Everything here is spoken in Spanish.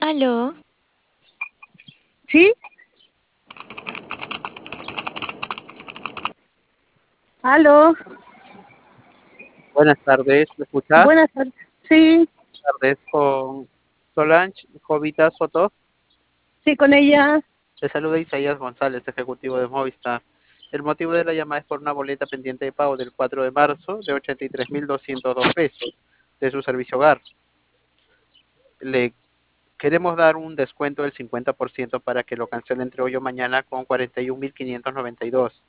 Aló, ¿Sí? ¿Aló? Buenas tardes, ¿me escucha? Buenas tardes. Sí, Buenas tardes con Solange Jovita Soto. sí, con ella. Le saluda Isaías González, ejecutivo de Movistar. El motivo de la llamada es por una boleta pendiente de pago del 4 de marzo de 83.202 pesos de su servicio hogar. Le queremos dar un descuento del 50% para que lo cancele entre hoy o mañana con 41.592.